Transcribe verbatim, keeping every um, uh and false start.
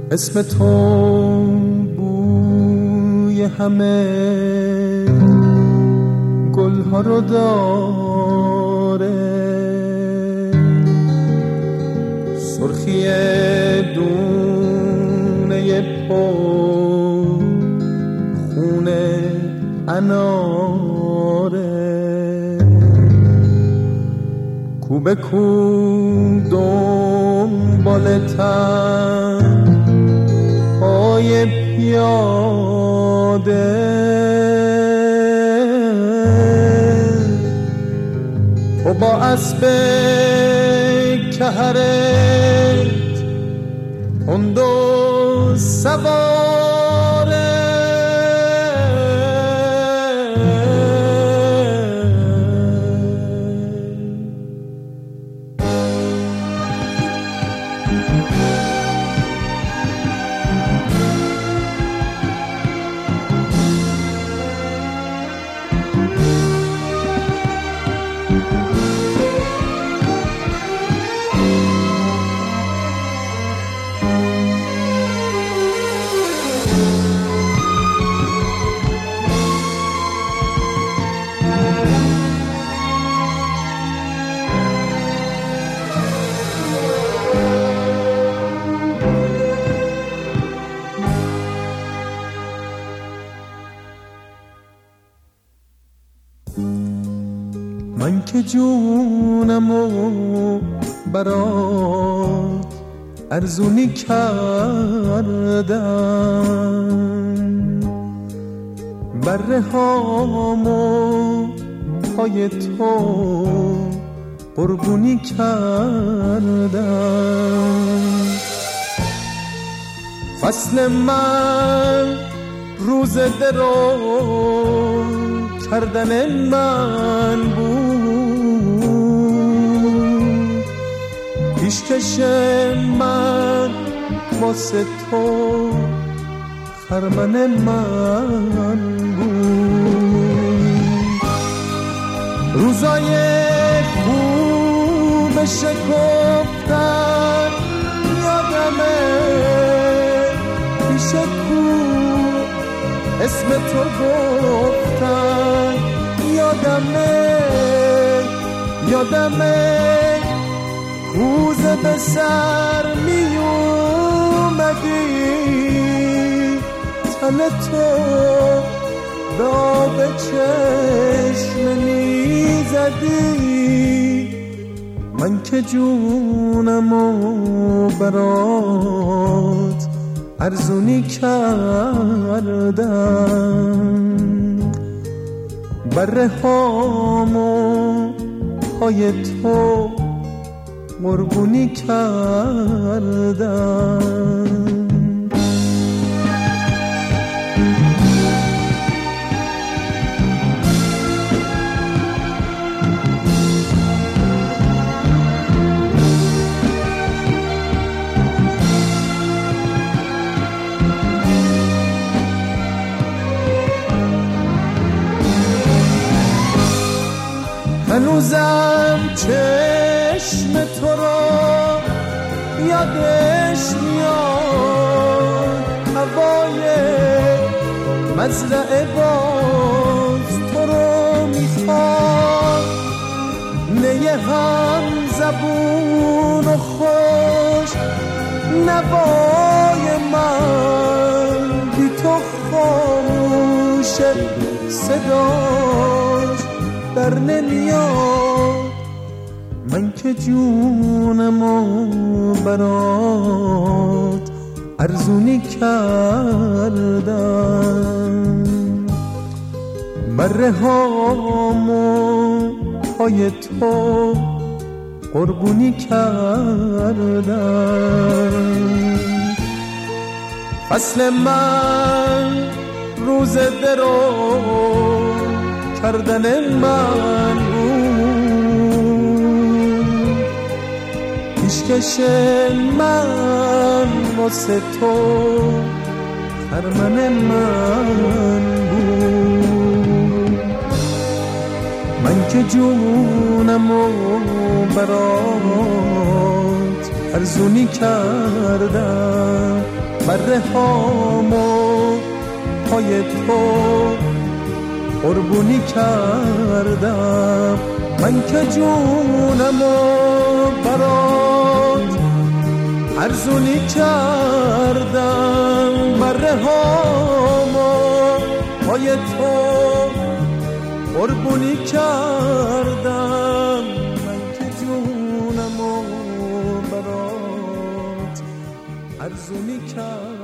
اسم تو بوی همه گلها رو داره، سرخی دونه پا خونه اناره، کو به کو دنبالتن پای پیاده، تو با اسب کهرت تند و سواره، من که جونمو برات ارزونی کردم، بره هامو پای تو قربونی کردم. فصل من روز درو کردن من بود، پیشکش من واسه تو خرمن من بود. روزای خوب شکفتن یادمه، پیش کو اسم تو گفتن یادمه، یادمه کوزه به سر می اومدی، تن تو به آب چشم می زدی. من که جونمو برات ارزونی کردم، بره هامو پای تو قربونی کردم. هنوزم چشم تو رو یادش میاد، هوای مزرعه باز تو رو میخواد، نیه هم زبون و خوش نوای من بی تو خاموشه، صداش در نمیاد. من که جونمو برات ارزونی کردم، بره هامو پای تو قربونی کردم. فصل من روز درو کردن من بود، پیشکش من واسه تو خرمن من بود. من که جونمو برات ارزونی کردم، بره هامو پای تو قربونی کردم، من که جونمو برات ارزونی کردم، بره هامو پای تو قربونی کردم، من که جونمو برات ارزونی کردم.